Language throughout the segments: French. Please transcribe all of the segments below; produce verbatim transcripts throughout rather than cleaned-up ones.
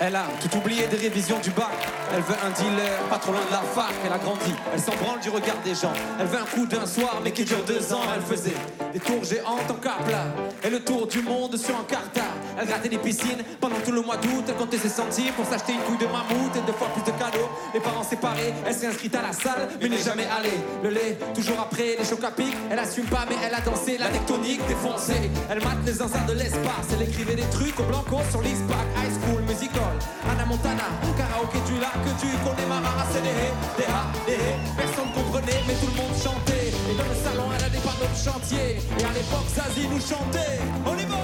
Elle a tout oublié des révisions du bac. Elle veut un dealer, pas trop loin de la fac. Elle a grandi, elle s'en branle du regard des gens. Elle veut un coup d'un soir, mais qui dure deux ans. Elle faisait des tours géantes en Capla et le tour du monde sur un Encarta. Elle grattait les piscines pendant tout le mois d'août. Elle comptait ses centimes pour s'acheter une couille de mammouth et deux fois plus de cadeaux. Les parents séparés, elle s'est inscrite à la salle, mais n'est jamais allée. Le lait, toujours après, les chocs à pic. Elle assume pas, mais elle a dansé la tectonique défoncée. Elle mate les zinzins de l'espace. Elle écrivait des trucs au blanco sur l'Ispac. High School Musical, Anna Montana, karaoké du lac que tu connais. Mara, c'est des hé, des ha, des hé. Personne comprenait, mais tout le monde chantait. Et dans le salon, elle a des panneaux de chantier. Et à l'époque, Zazie nous chantait. On y va!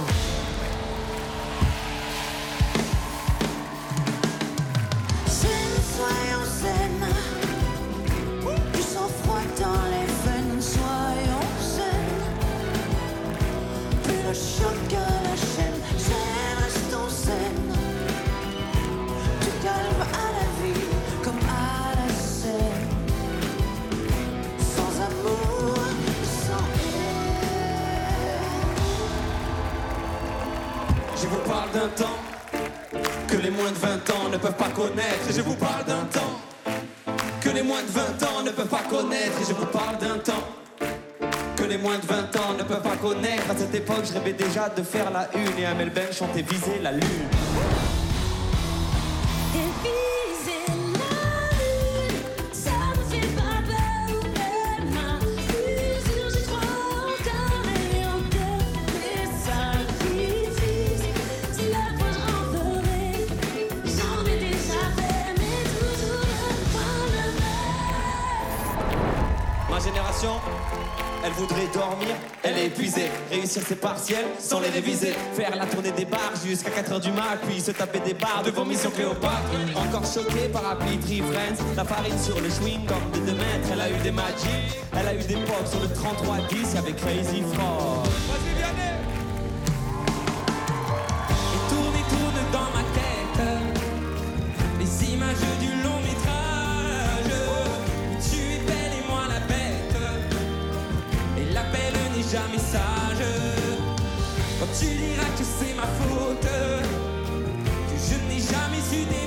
Soyons saines, du sang-froid dans les veines, soyons saines. Plus le choc que la chaîne, saine, restons saines. Du calme à la vie, comme à la scène. Sans amour, sans haine. Je vous parle d'un temps que les moins de vingt ans ne peuvent pas connaître. Et je vous parle d'un temps que les moins de vingt ans ne peuvent pas connaître. Et je vous parle d'un temps que les moins de vingt ans ne peuvent pas connaître. À cette époque, je rêvais déjà de faire la une. Et Amel Ben chantait Viser la lune. Elle voudrait dormir, elle est épuisée. Réussir ses partiels sans les réviser. Faire la tournée des bars jusqu'à quatre heures du mat. Puis se taper des barres devant Mission Cléopâtre. Encore choquée par Appli Tree Friends. La farine sur le chewing-gum de deux mètres. Elle a eu des magic, elle a eu des pop sur le trente-trois dix avec Crazy Frog. Vas-y, Vianney. Et tourne et tourne dans ma tête les images du long métrage. Tu es belle et moi la bête. L'appel n'est jamais sage. Quand tu diras que c'est ma faute, que je n'ai jamais su des